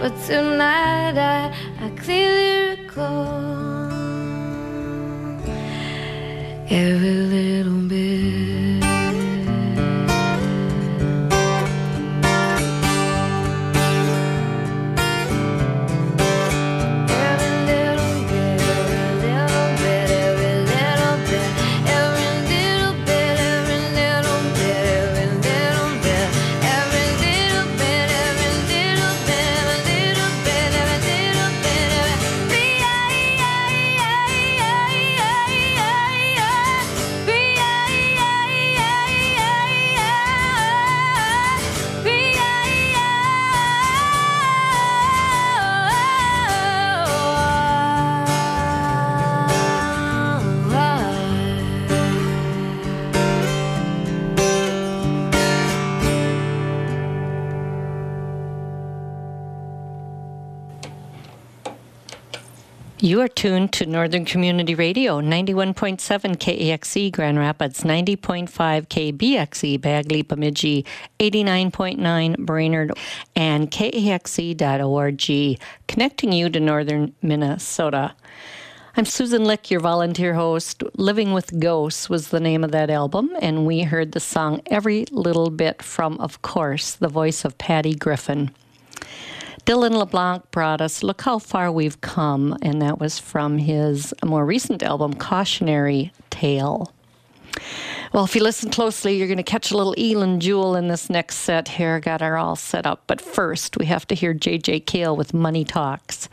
but tonight I clearly recall every little bit. You are tuned to Northern Community Radio, 91.7 KAXE Grand Rapids, 90.5 KBXE Bagley Bemidji, 89.9 Brainerd, and KAXE.org, connecting you to Northern Minnesota. I'm Susan Lick, your volunteer host. Living with Ghosts was the name of that album, and we heard the song Every Little Bit from, of course, the voice of Patty Griffin. Dylan LeBlanc brought us Look How Far We've Come, and that was from his more recent album, Cautionary Tale. Well, if you listen closely, you're going to catch a little Elin Jewel in this next set here. Got her all set up. But first, we have to hear J.J. Cale with Money Talks.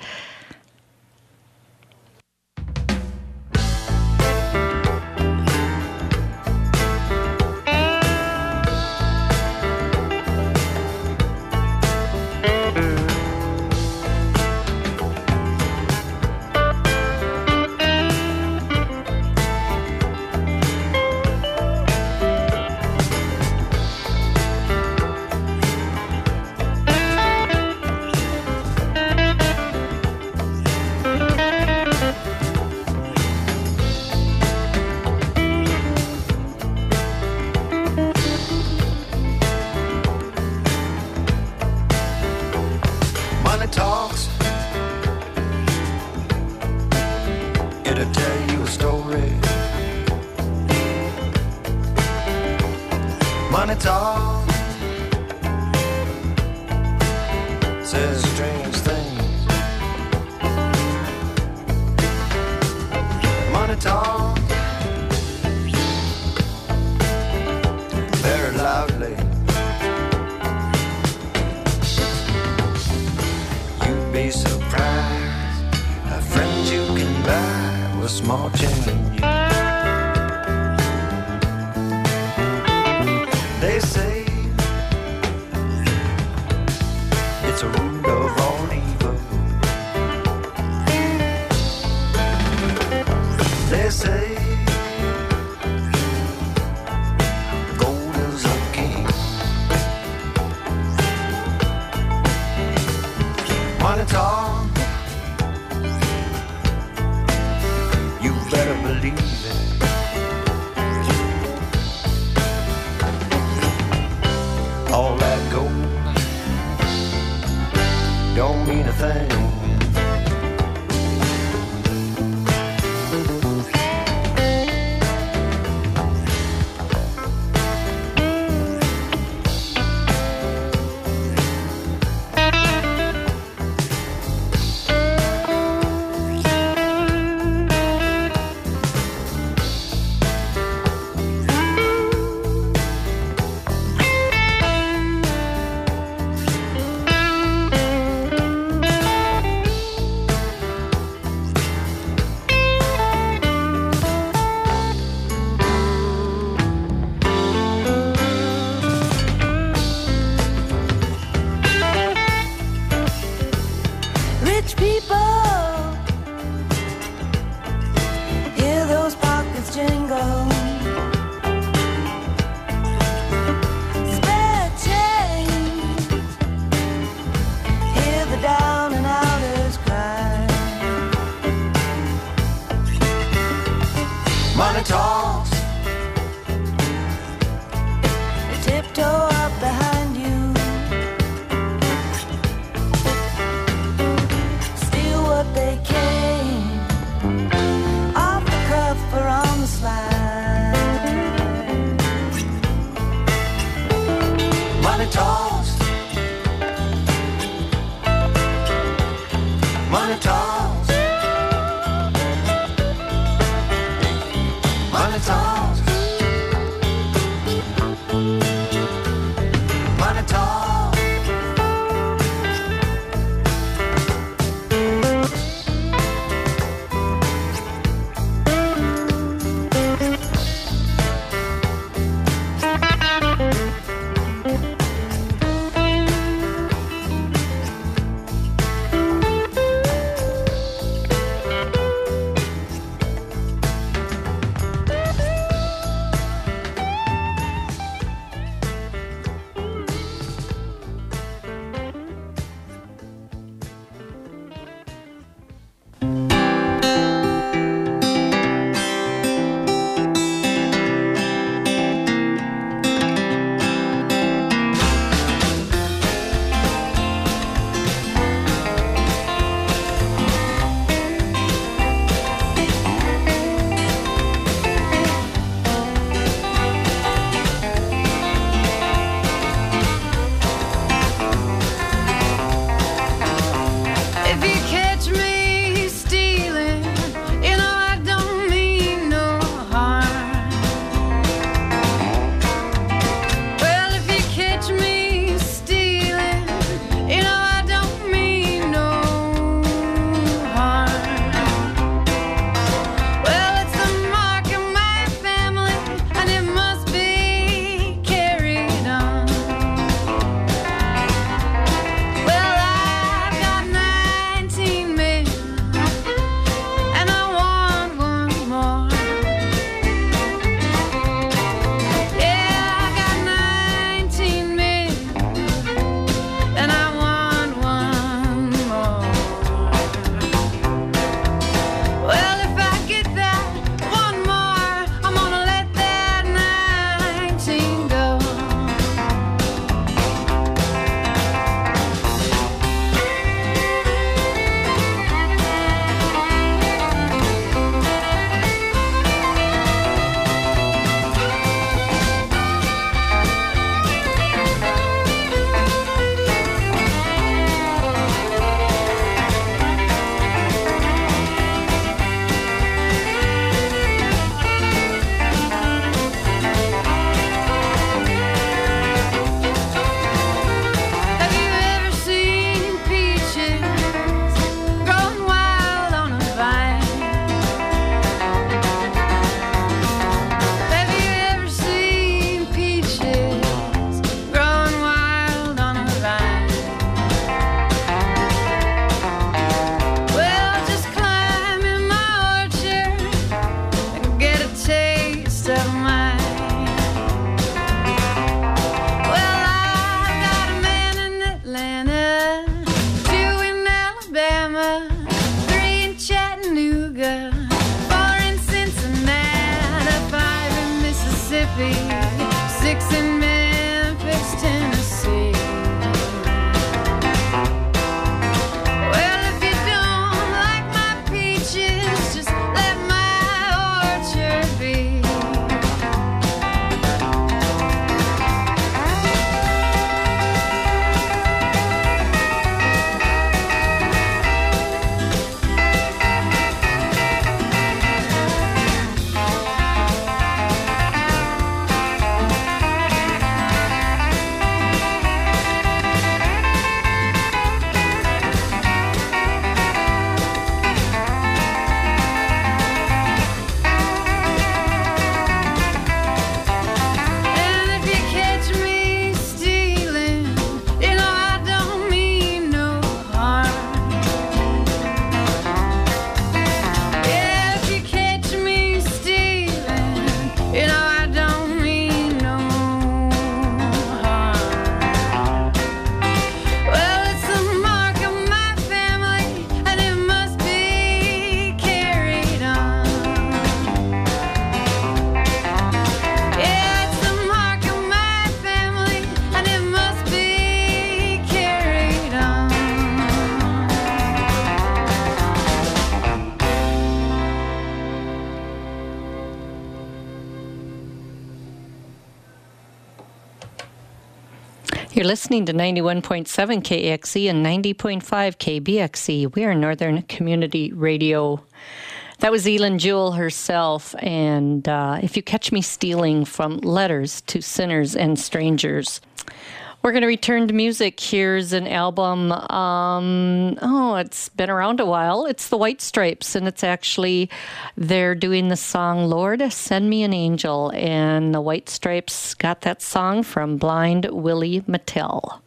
You're listening to 91.7 KAXE and 90.5 KBXE. We are Northern Community Radio. That was Elin Jewell herself, and If You Catch Me Stealing from Letters to Sinners and Strangers. We're going to return to music. Here's an album, it's been around a while. It's the White Stripes, and it's actually, they're doing the song, Lord, Send Me an Angel, and the White Stripes got that song from Blind Willie Mattel.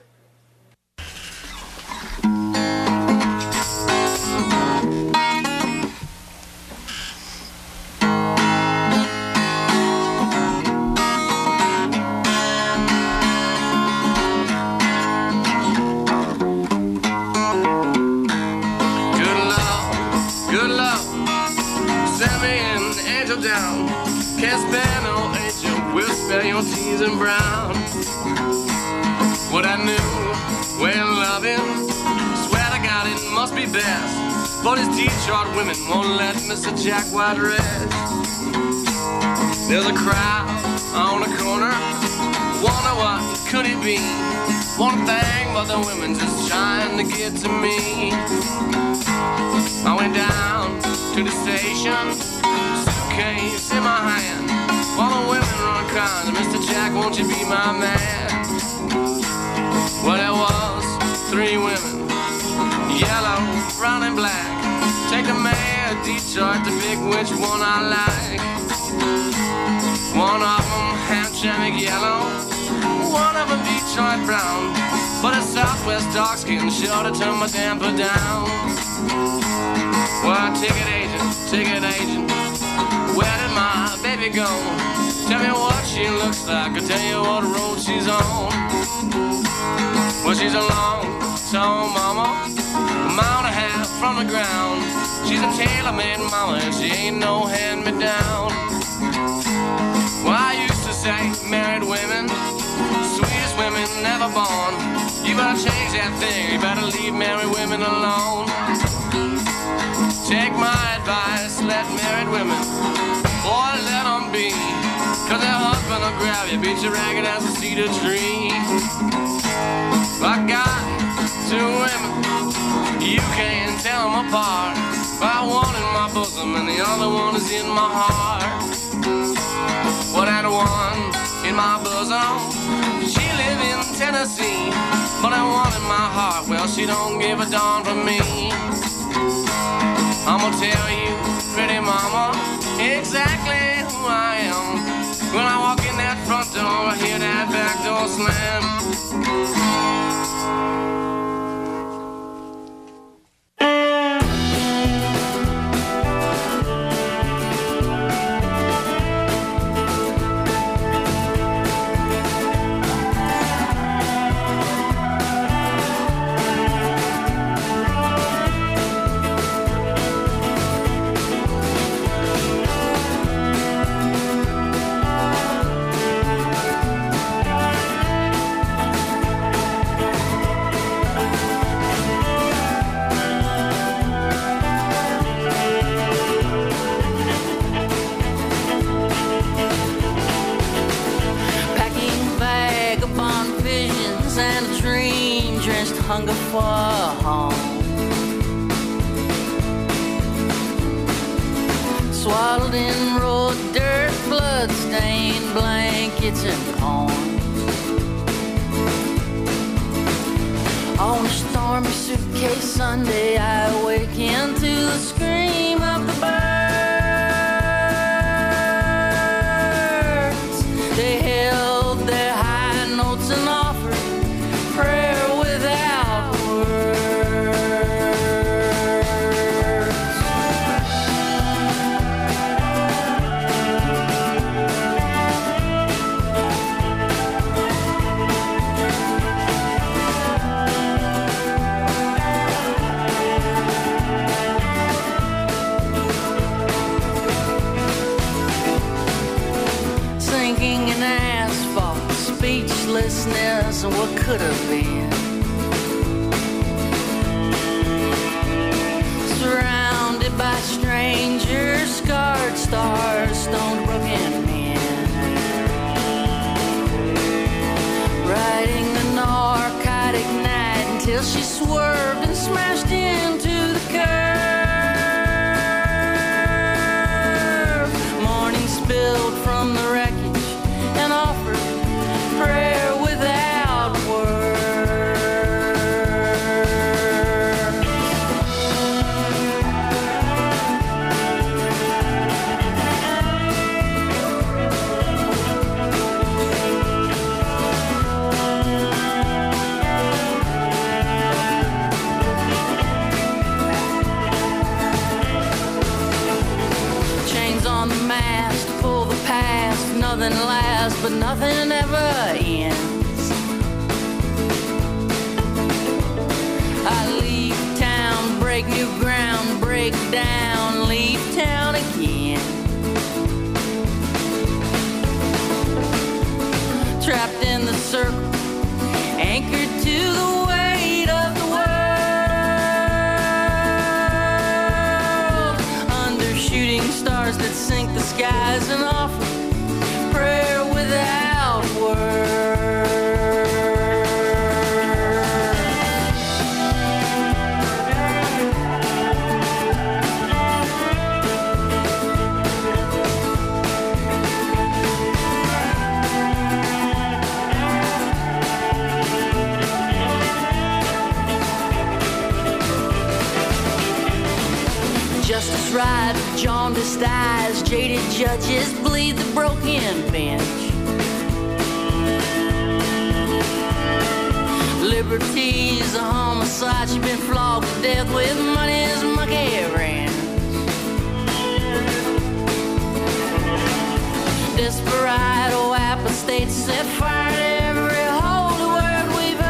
Your tears and brown. What I knew when loving, swear to God it must be best. But his Detroit women won't let Mr. Jack White rest. There's a crowd on the corner, wonder what could it be? One thing, but the women just trying to get to me. I went down to the station, suitcase in my hand. All the women run crying, Mr. Jack, won't you be my man? Well, there was 3 women, yellow, brown, and black. Take the mayor of Detroit to pick which one I like. One of them Hamtramck yellow, one of them Detroit brown. But a Southwest dark skin sure to turn my damper down. Well, ticket agent, where did my baby go? Tell me what she looks like, I'll tell you what road she's on. Well, she's a long, tall mama, a mile and a half from the ground. She's a tailor-made mama and she ain't no hand-me-down. Well, I used to say married women, sweetest women never born. You better change that thing, you better leave married women alone. Take my advice, let married women, boy, let them be. Cause their husband will grab you, beat you ragged as a cedar tree. I got 2 women, you can't tell them apart. One in my bosom and the other one is in my heart. Well, that one in my bosom, she live in Tennessee. But that one in my heart, well, she don't give a darn for me. I'ma tell you, pretty mama, exactly who I am. When I walk in that front door, I hear that back door slam. Hunger for home, swaddled in road dirt, blood-stained blankets and corn. On a stormy suitcase Sunday, I awakened to the scream of the birds. They held their high notes and offered prayer. Speechlessness and what could have been. Surrounded by strangers, scarred stars, stoned broken men. Riding till she swerved and smashed into the curve. Morning spilled from the wreckage and offered prayer without word. Nothing lasts, but nothing ever ends. I leave town, break new ground, break down, leave town again. Trapped in the circle, anchored to the weight of the world. Under shooting stars that sink the skies and offer prayer without Justice right, jaundiced eyes, jaded judges bleed the broken bench. Liberty's a homicide, she's been flogged to death with money's monkey wrench. Desperado apostates set fire to every holy word we've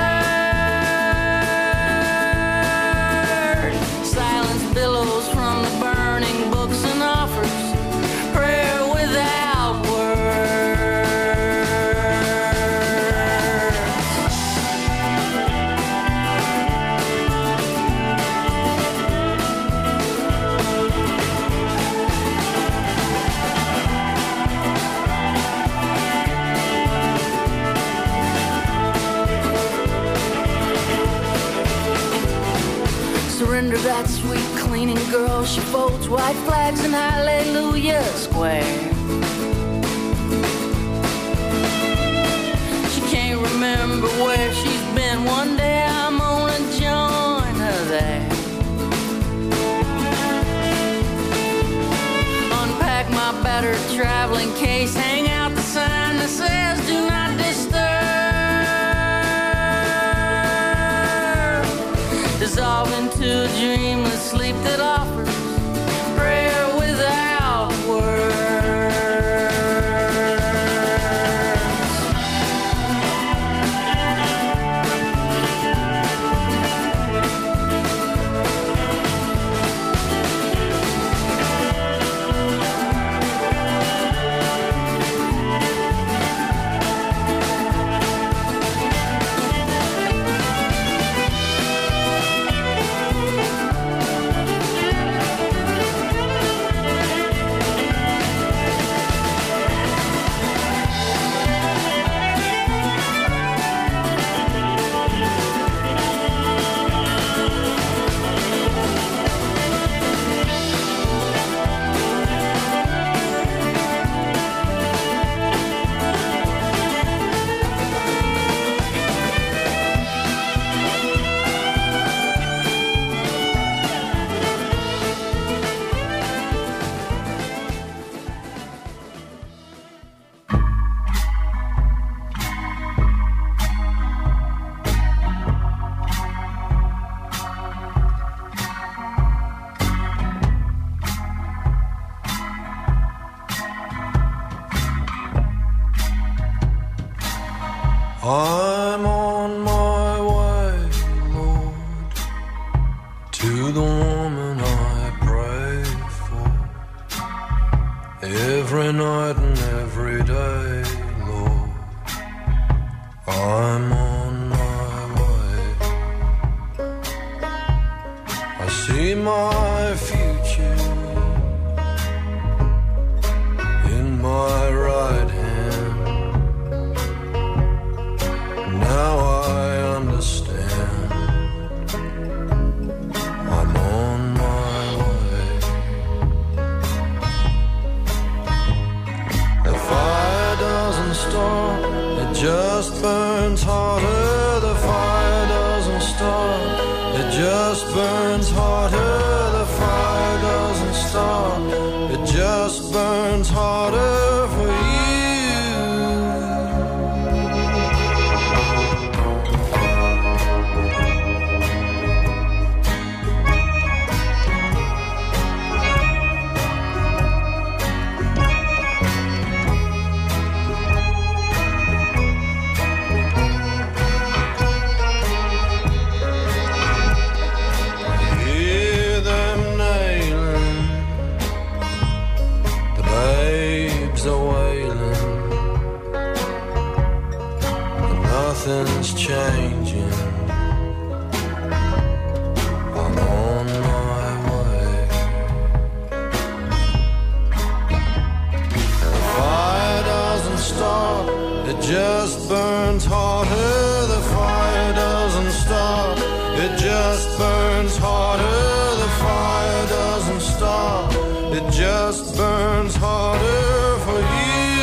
heard. Silence billows from the burning books and offers prayer without Surrender that sweet cleaning girl. She folds white flags in Hallelujah Square. She can't remember where she's been. One day I'm gonna join her there. Unpack my battered traveling case, hang out the sign that says do not disturb. Dissolve into a dreamless sleep that offers prayer without words. I'm on my way, Lord, to the woman I pray for. Every night and every day, Lord, I'm on my way. I see my future in my right hand. Now I understand just burns harder. The fire doesn't stop, it just burns harder for you. Nothing's changing. I'm on my way. The fire doesn't stop, it just burns harder. The fire doesn't stop, it just burns harder. The fire doesn't stop, it just burns harder for you.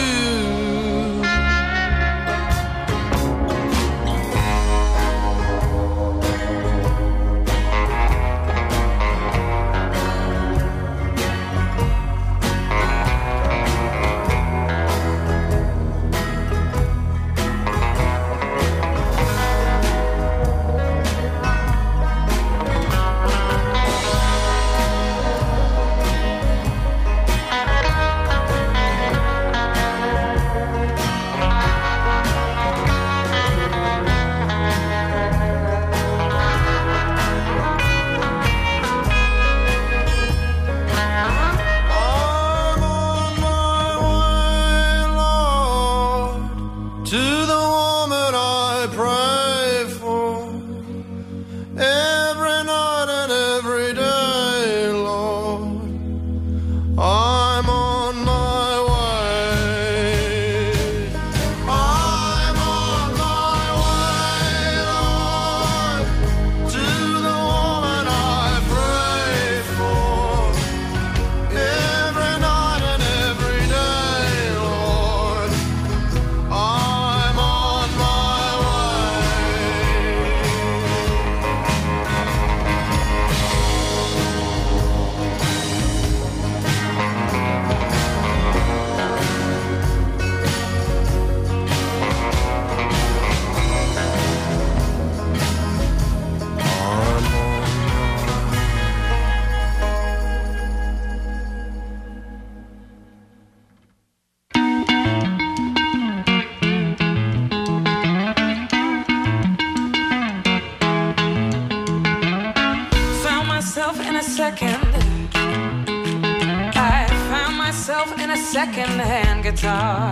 Second-hand guitar.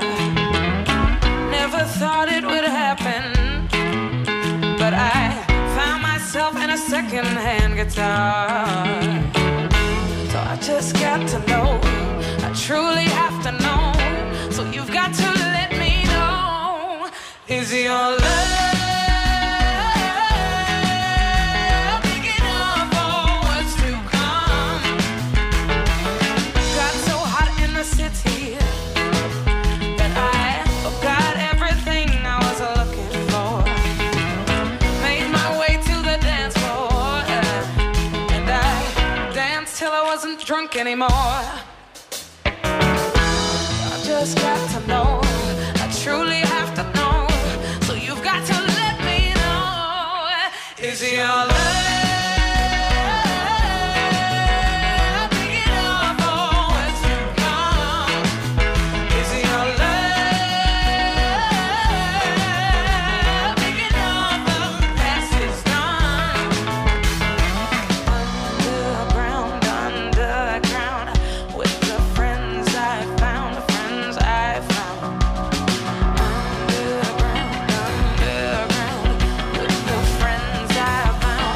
Never thought it would happen, but I found myself in a second-hand guitar. So I just got to know, I truly have to know. So you've got to let me know, is your love drunk anymore? I just got to know, I truly have to know. So you've got to let me know, is your love big enough always to come? Is your love big enough the past is done? Underground, with the friends I found, underground, with the friends I found.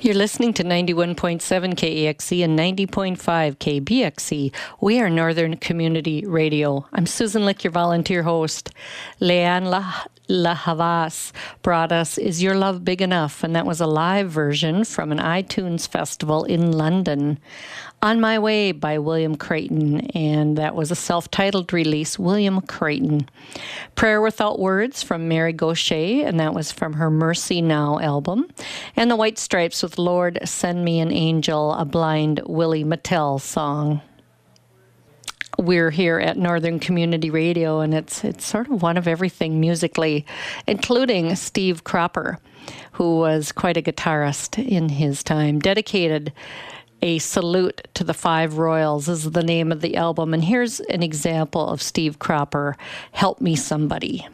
You're listening to 91.7 KEXE and 90.5 KBXE. We are Northern Community Radio. I'm Susan Lick, your volunteer host. Leanne La Havas brought us Is Your Love Big Enough? And that was a live version from an iTunes festival in London. On My Way by William Creighton, and that was a self-titled release, William Creighton. Prayer Without Words from Mary Gauthier, and that was from her Mercy Now album. And The White Stripes with Lord Send Me an Angel, a blind Willie Mattel song. We're here at Northern Community Radio, and it's sort of one of everything musically, including Steve Cropper, who was quite a guitarist in his time. Dedicated A Salute to the Five Royals is the name of the album, and here's an example of Steve Cropper, Help Me Somebody.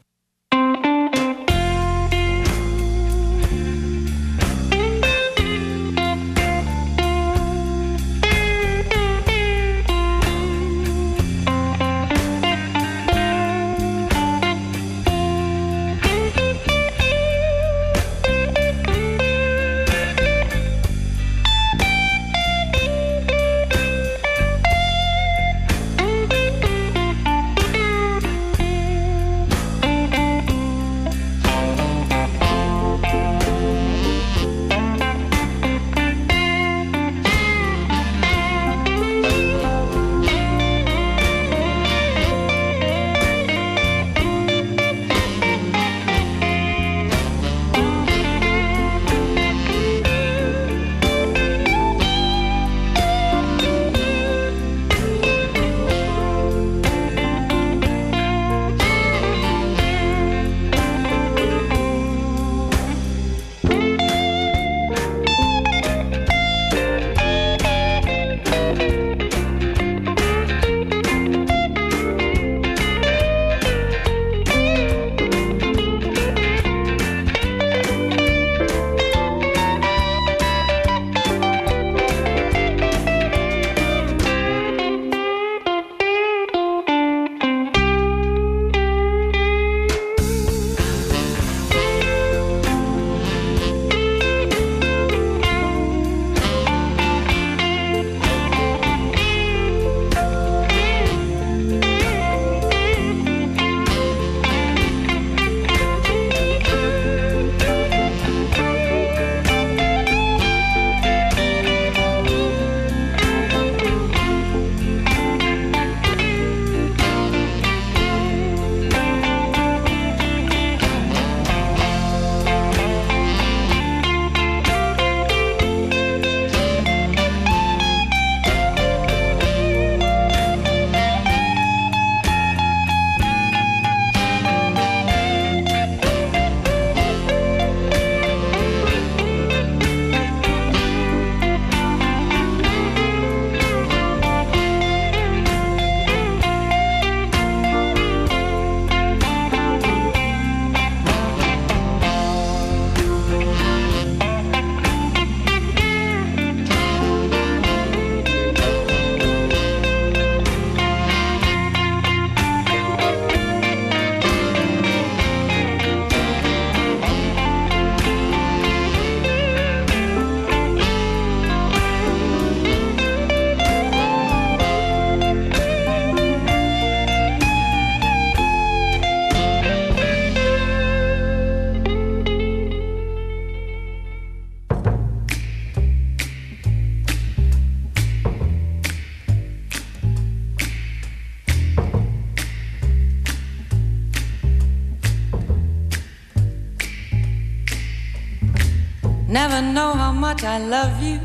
Never know how much I love you,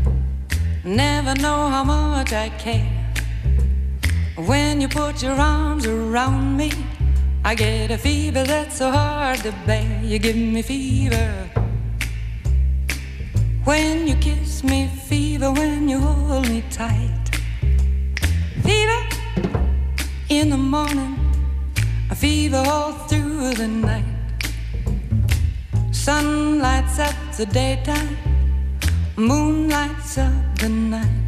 never know how much I care. When you put your arms around me, I get a fever that's so hard to bear. You give me fever when you kiss me, fever when you hold me tight. Fever in the morning, a fever all through the night. Sun lights up the daytime, moon lights up the night.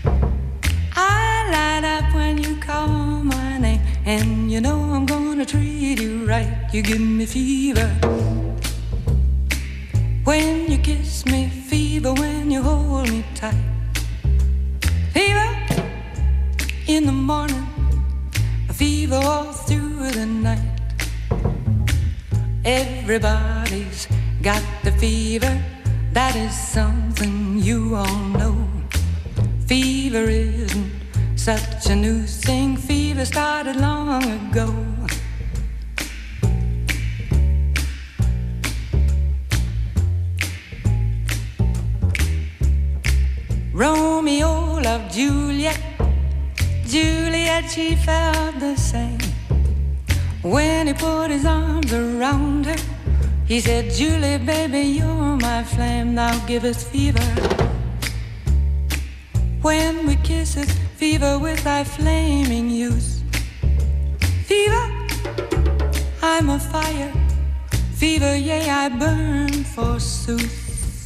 I light up when you call my name, and you know I'm gonna treat you right. You give me fever When you kiss me, fever when you hold me tight. Fever in the morning, a fever all through the night. Everybody's got the fever, that is something you all know. Fever isn't such a new thing, fever started long ago. Romeo loved Juliet, Juliet, she felt the same. When he put his arms around her, he said, Julie, baby, you're my flame, now give us fever. When we kiss it, fever with thy flaming youth. Fever, I'm a fire, fever, yea, I burn forsooth.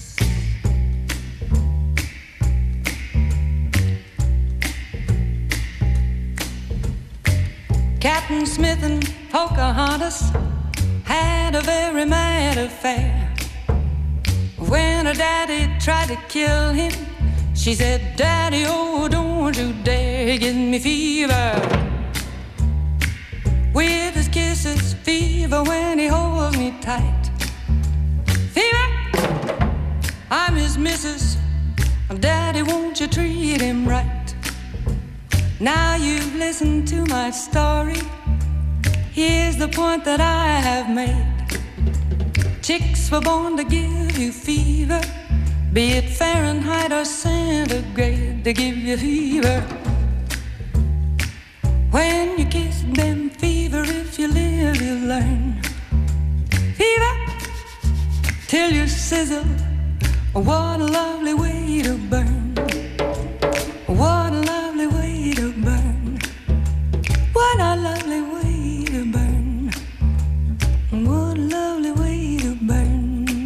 Captain Smith and Pocahontas had a very mad affair. When her daddy tried to kill him, she said, Daddy, oh, don't you dare give me fever. With his kisses, fever when he holds me tight. Fever, I'm his missus, Daddy, won't you treat him right? Now you've listened to my story, here's the point that I have made. Chicks were born to give you fever, be it Fahrenheit or centigrade, they give you fever. When you kiss them, fever, if you live, you learn. Fever, till you sizzle, what a lovely way to burn. What a lovely way to burn. What a lovely way to burn. What a lovely way to burn.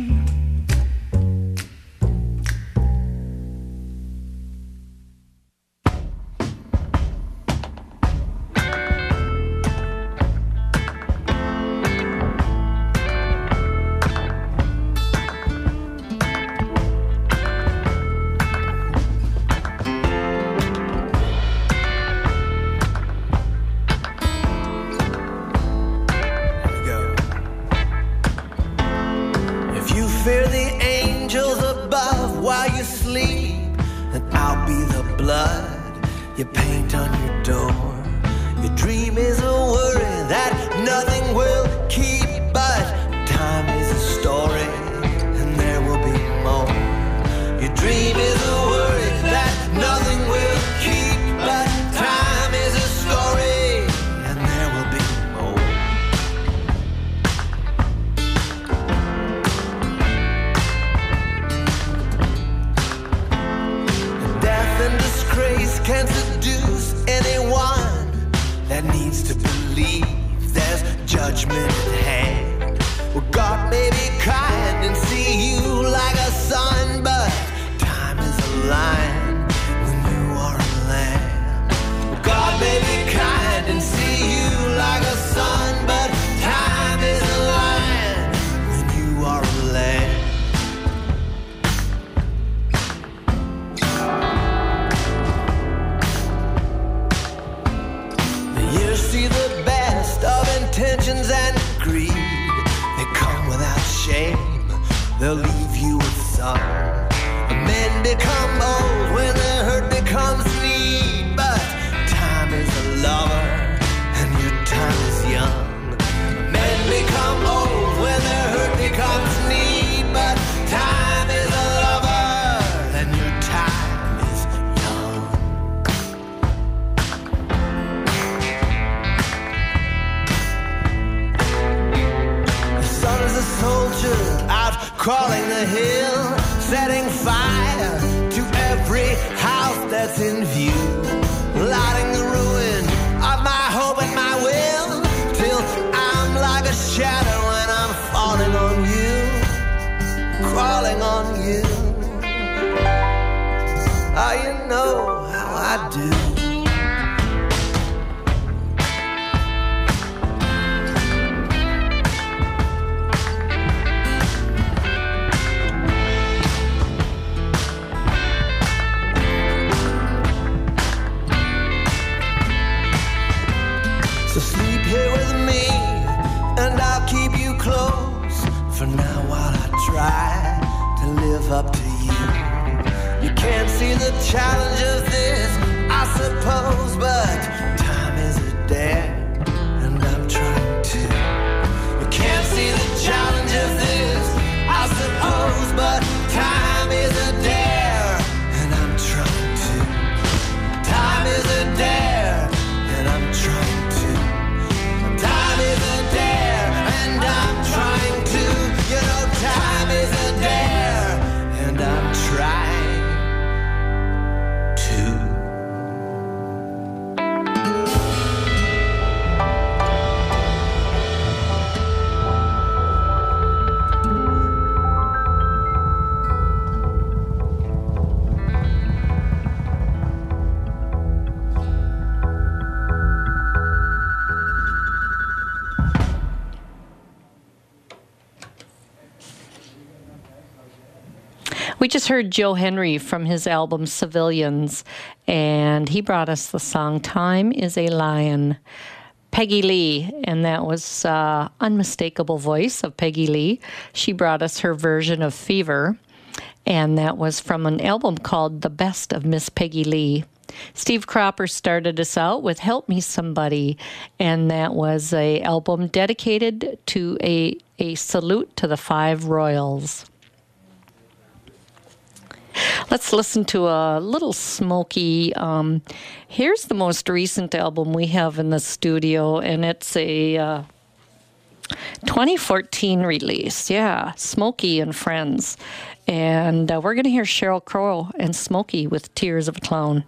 You paint on your door. Your dream is a worry that nothing will keep, but time is a story and there will be more. Your dream is a worry that nothing will keep, but time is a story and there will be more. Death and disgrace can seduce anyone that needs to believe there's judgment at hand. Well, God may be kind and see you like a son, but time is a lion when you are a lamb. Well, God may be kind and see you like a son, but time is a lion when you are a lamb. See the best of intentions and greed. They come without shame, they'll leave you with some. Men become old when their hurt becomes need, but time is a lover and your time is young. Men become old when their hurt becomes need, but time is a lover and your time is young. Is a soldier out crawling the hill, setting fire to every house that's in view, lighting the ruin of my hope and my will, till I'm like a shadow when I'm falling on you, crawling on you. Oh, you know how I do. for now while I try to live up to you. You can't see the challenge of this, I suppose, but time is a dare, and I'm trying to. You can't see the challenge of this, I suppose, but time is a dare, and I'm trying to. Time is a dare, and I'm trying to. Time is a dare, and I'm trying to. You know, time is a dare, and I'm trying to. We just heard Joe Henry from his album Civilians, and he brought us the song Time is a Lion. Peggy Lee, and that was unmistakable voice of Peggy Lee. She brought us her version of Fever, and that was from an album called The Best of Miss Peggy Lee. Steve Cropper started us out with Help Me Somebody, and that was an album dedicated to a salute to the Five Royals. Let's listen to a little Smokey. Here's the most recent album we have in the studio, and it's a 2014 release. Yeah, Smokey and Friends. And we're going to hear Sheryl Crow and Smokey with Tears of a Clown.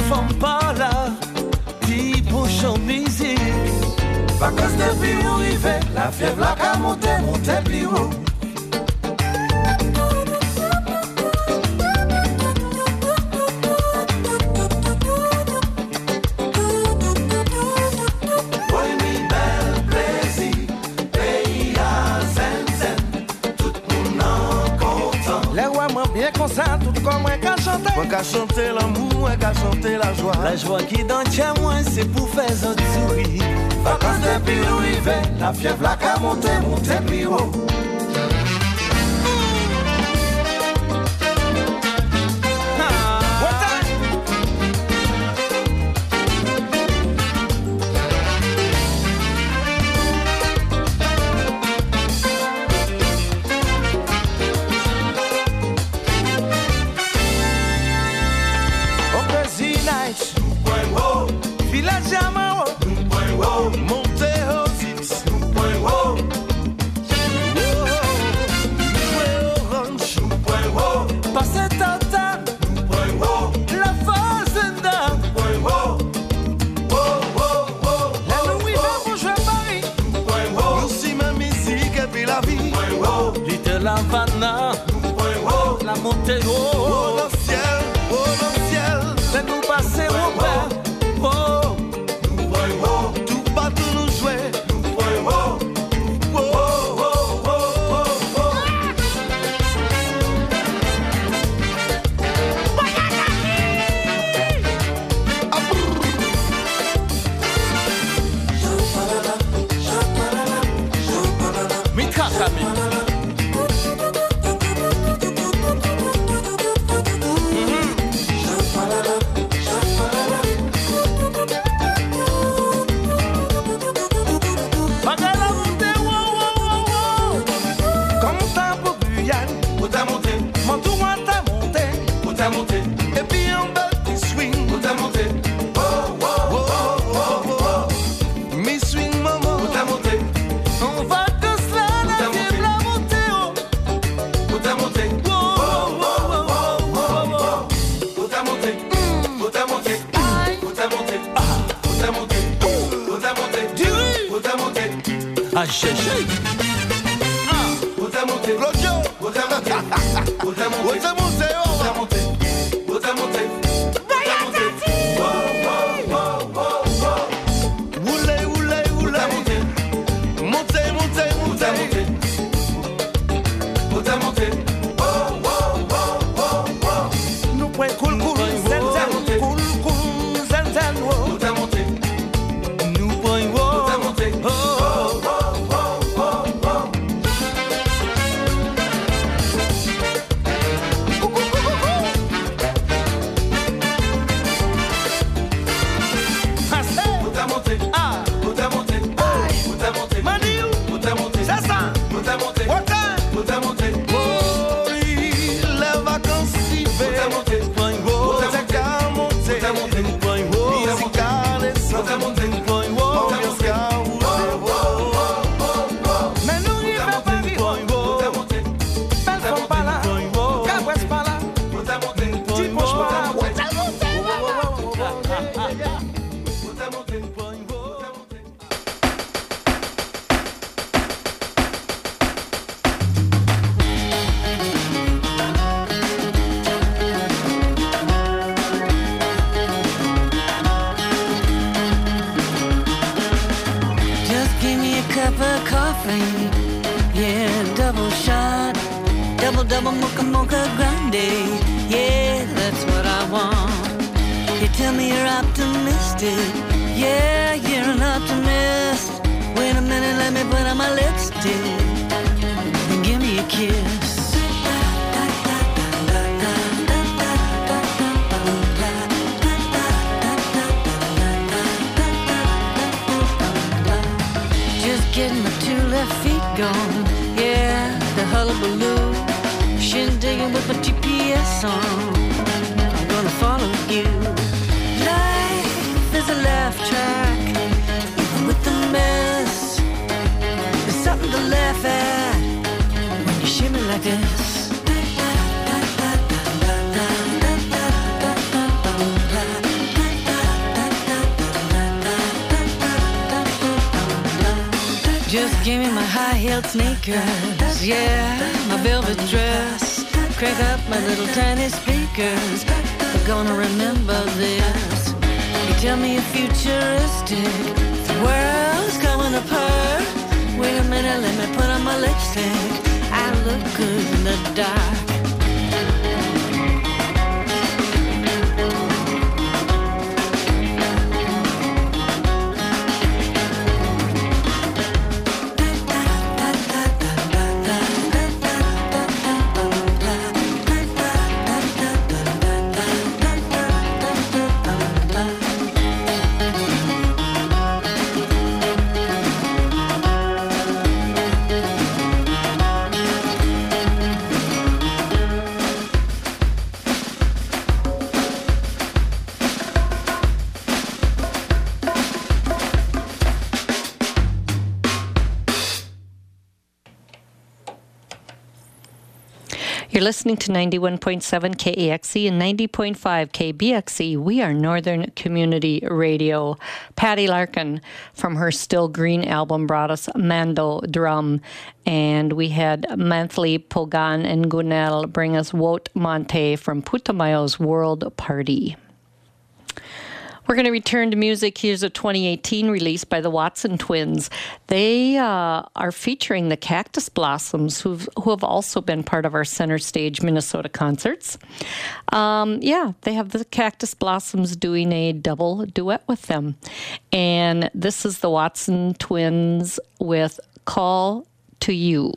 font pas là, qui bouge en musique. Vacances depuis où arrivé, la fièvre la qu'a monté, monté plus haut. Tout comme moi qu'à chanter. Moi qu'à chanter l'amour, moi qu'à chanter la joie. La joie qui dans tient moi, c'est pour faire autres sourire. Vacances depuis l'arrivée, la fièvre la qu'a monté, monté plus haut. Havana, la montée haut, dans le ciel, mais nous passer au bas, oh, tout partout nous jouer, double mocha mocha grande. Yeah, that's what I want. You tell me you're optimistic. Yeah, you're an optimist. Wait a minute, let me put on my lipstick and give me a kiss. Just getting my two left feet going. Yeah, the hullabaloo. Shindigging with my GPS on. I'm gonna follow you. Life is a laugh track, even with the mess. There's something to laugh at when you shimmy like this. Just give me my high-heeled sneakers, yeah, my velvet dress. Crank up my little tiny speakers. I'm gonna remember this. You tell me you're futuristic. The world's coming apart. Wait a minute, let me put on my lipstick. I look good in the dark. You're listening to 91.7 KAXE and 90.5 KBXE. We are Northern Community Radio. Patty Larkin from her Still Green album brought us Mando Drum. And we had Manthly Pogan and Gunel bring us Wout Monte from Putumayo's World Party. We're going to return to music. Here's a 2018 release by the Watson Twins. They are featuring the Cactus Blossoms, who have also been part of our Center Stage Minnesota concerts. They have the Cactus Blossoms doing a double duet with them. And this is the Watson Twins with Call to You.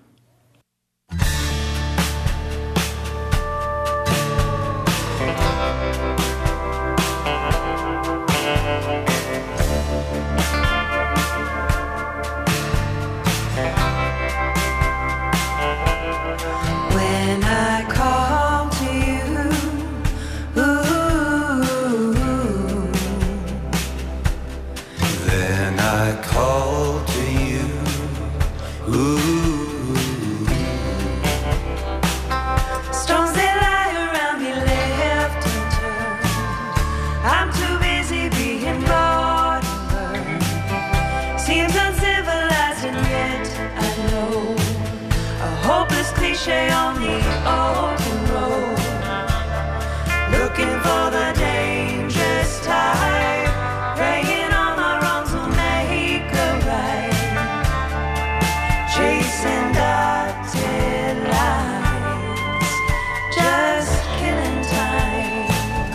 On the open road, looking for the dangerous tide, praying all my wrongs will make a right, chasing dotted lines, just killing time.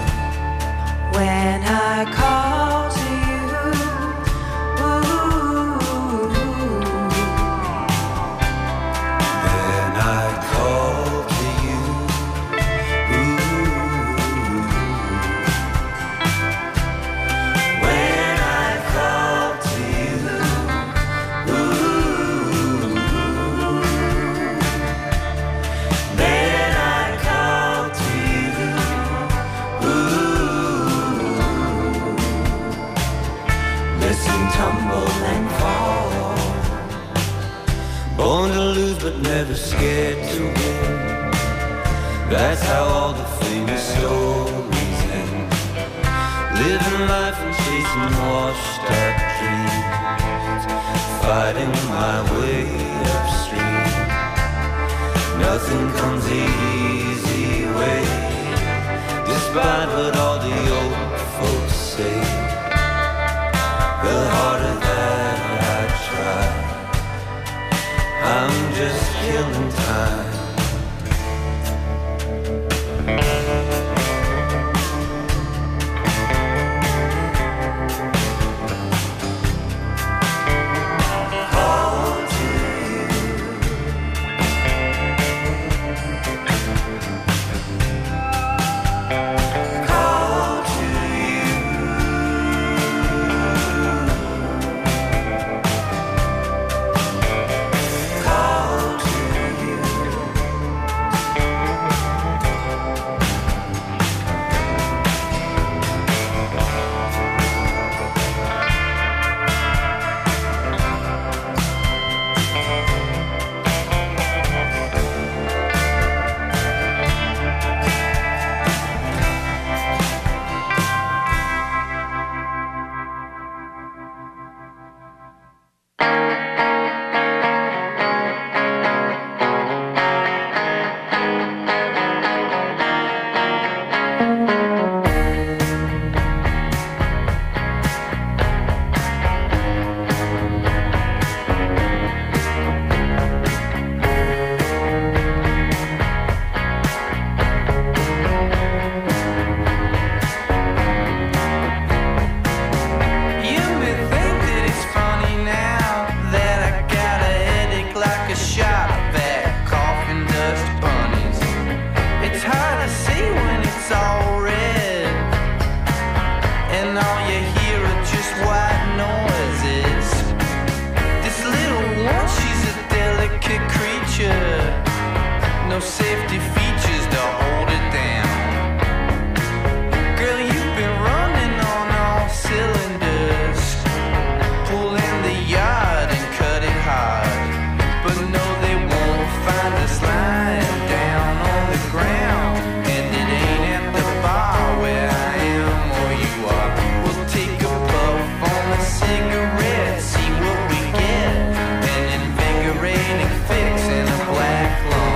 When I call to never scared to win. That's how all the famous stories end. Living life and chasing washed up dreams, fighting my way upstream. Nothing comes the easy way, despite what all the old folks say. The harder that I try, I'm just killing time. Call to you. you hear are just white noises. This little one, she's a delicate creature. No safety features to hold it down. Girl, you've been running on all cylinders, pulling the yard and cut it hard. But no, they won't find us lying down on the ground. And it ain't at the bar where I am or you are. We'll take a puff on a cigarette, see what we get. An invigorating fix in a black lung.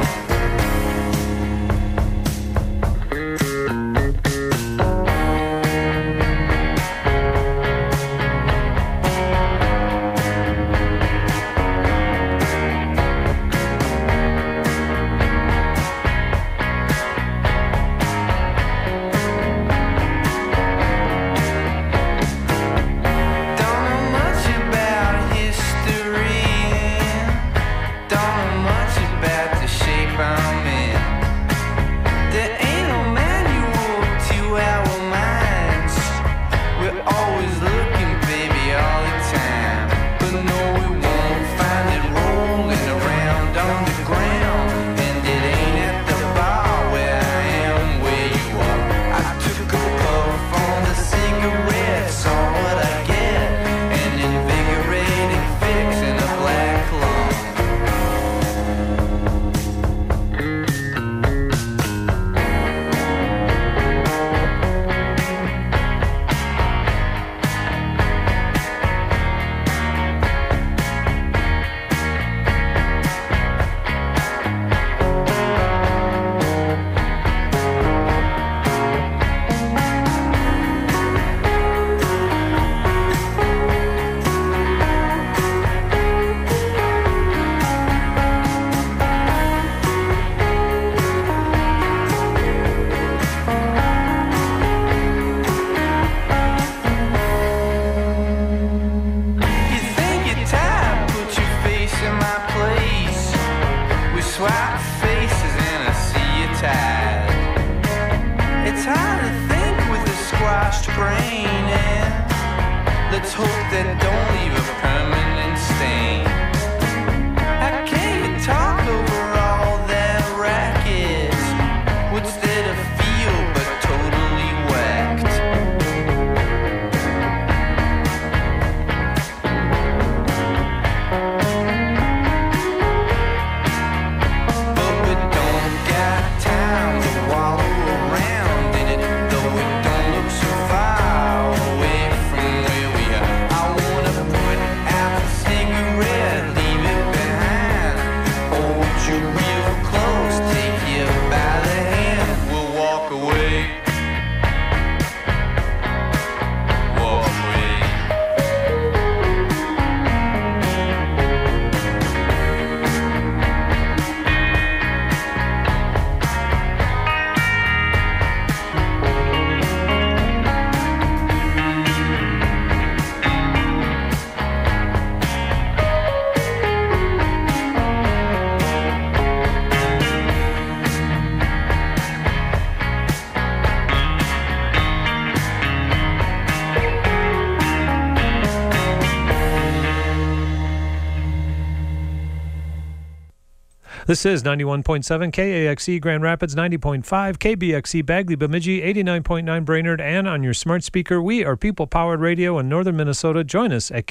This is 91.7 KAXE Grand Rapids, 90.5 KBXE Bagley Bemidji, 89.9 Brainerd, and on your smart speaker. We are People Powered Radio in northern Minnesota. Join us at